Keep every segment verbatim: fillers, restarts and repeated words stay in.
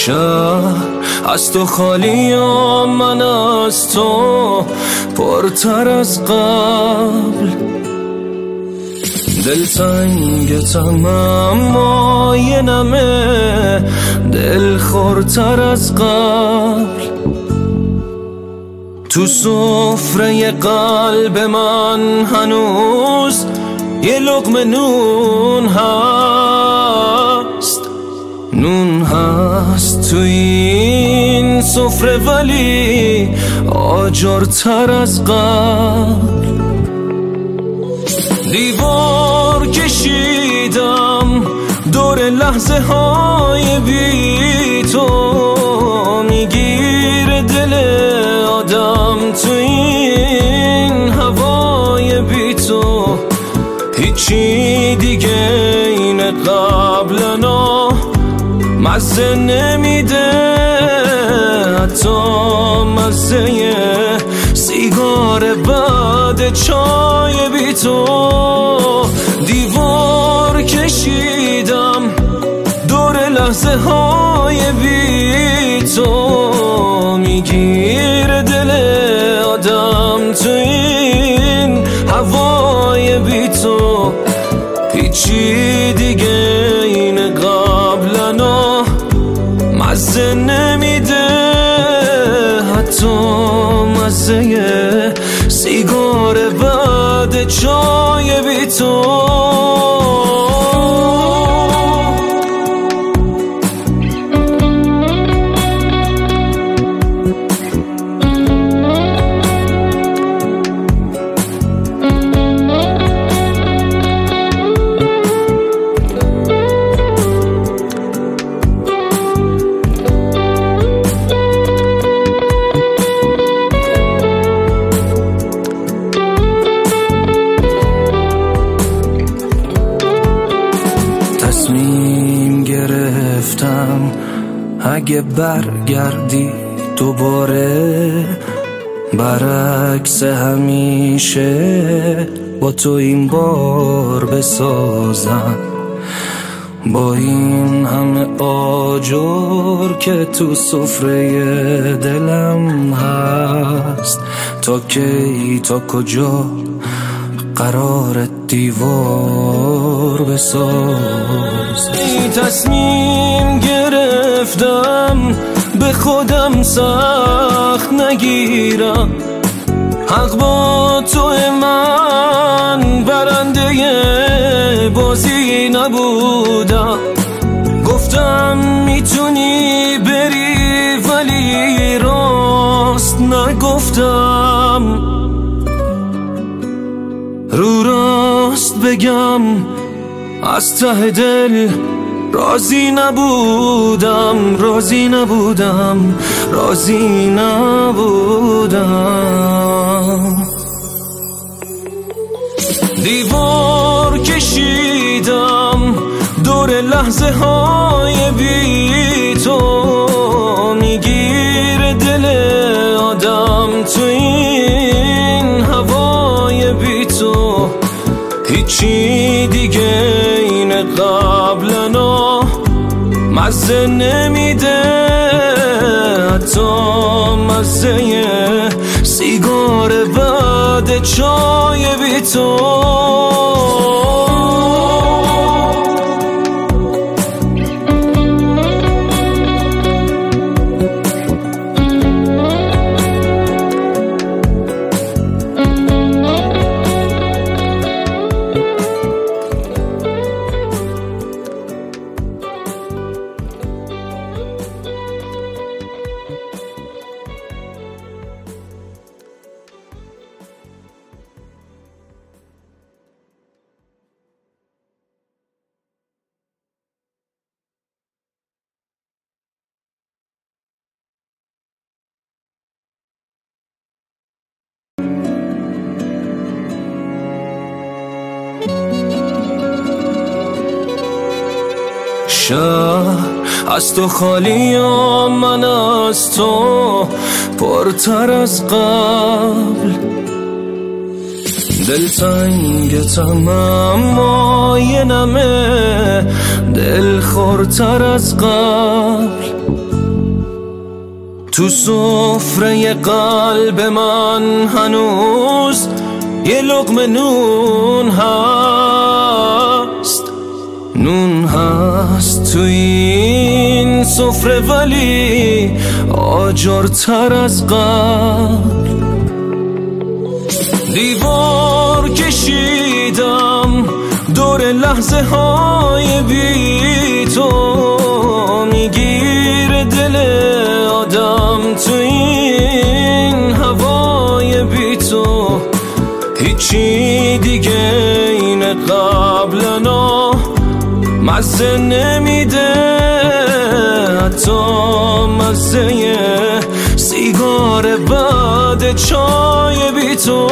شهر از تو خالی و من از تو پرتر از قبل، دلتنگتم اما یه نمه دل خورتر از قبل. تو سفره قلب من هنوز یه لقمه نون هست، نون هست تو این سفره ولی آجرتر از قبل. دیوار کشیدم دور لحظه های بی تو، میگیره دل آدم تو این هوای بی تو. هیچی دیگه این قبلنا مزه نمیده، حتی مزه سیگار بعد چای بی تو. دیوار کشیدم دور لحظه های بی تو، میگیره دل آدم تو این هوای بی تو. هیچی دیگه این قبلنا مزه نمیده، حتی مزه سیگار بعد چای بی تو. تصمیم گرفتم اگه برگردی دوباره، برعکس همیشه با تو این بار بسازم. با این همه آجر که تو سفره دلم هست، تا کی تا کجا قرار دیوار بساز. تصمیم گرفتم به خودم سخت نگیرم، حق با تو من برنده بازی نبودم. گفتم میتونی بری ولی راست نگفتم، رو راست بگم از ته دل راضی نبودم، راضی نبودم، راضی نبودم. دیوار کشیدم دور لحظه های بی تو، میگیره دل آدم تو این هوای بی تو. هیچی دیگه این قبلنا مزه نمیده، حتی مزه سیگار بعد چای بی تو. شهر از تو خالی و من از تو پرتر از قبل، دلتنگتم اما یه نمه دل خورتر از قبل. تو سفره قلب من هنوز یه لقمه نون هست، نون هست تو این سفره ولی آجرتر از قبل. دیوار کشیدم دور لحظه های بی تو، میگیر دل آدم تو این هوای بی تو. هیچی دیگه این قبلنا مزه نمیده، حتی مزه سیگار بعد چای بی تو.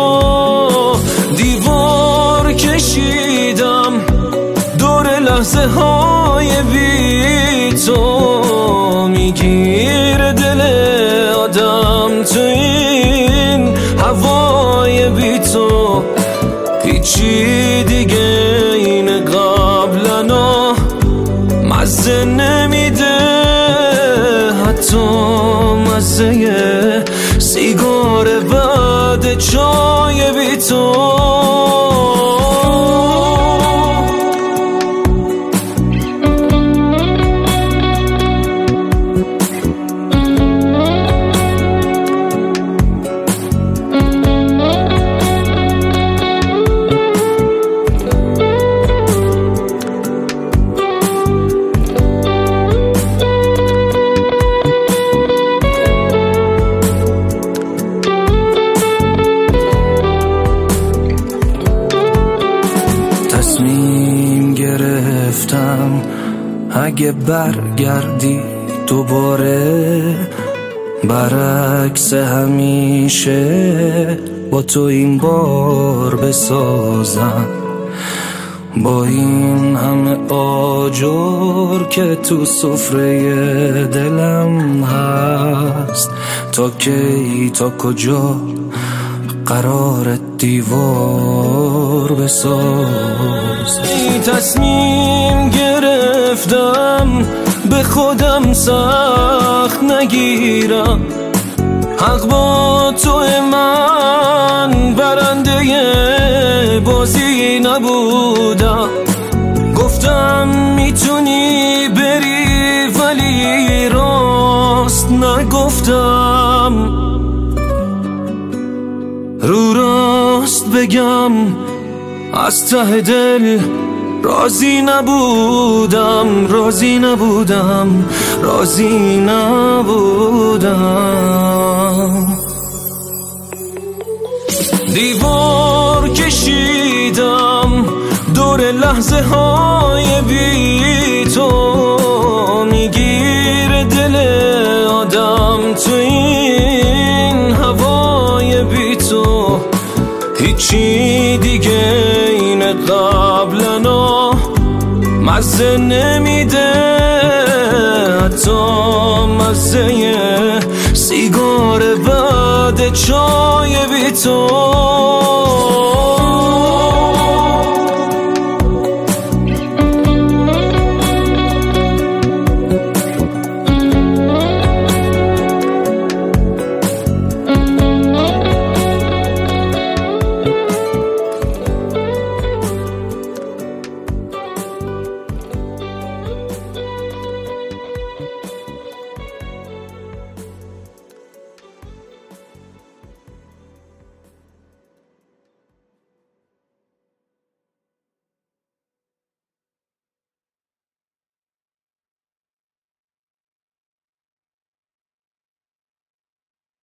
دیوار کشیدم دور لحظه های بی تو، میگیر دل آدم تو این هوای بی تو. هیچی دیگه این قبلنا مزه نمیده، حتی مزه سیگار بعد چای بی تو. تصمیم گرفتم اگه برگردی دوباره، برعکس همیشه با تو این بار بسازم. با این همه آجر که تو سفره دلم هست، تا کی تا کجا قرار دیوار بساز. تصمیم گرفتم به خودم سخت نگیرم، حق با تو من برنده بازی نبودم. گفتم میتونی بری ولی راست نگفتم، رو راست بگم از ته دل راضی نبودم، راضی نبودم، راضی نبودم. دیوار کشیدم دور لحظه های بی تو، میگیر دل آدم تو این هوای بی تو. هیچی دیگه این قبلنا مزه نمیده، حتی مزه سیگار بعد چای بی تو.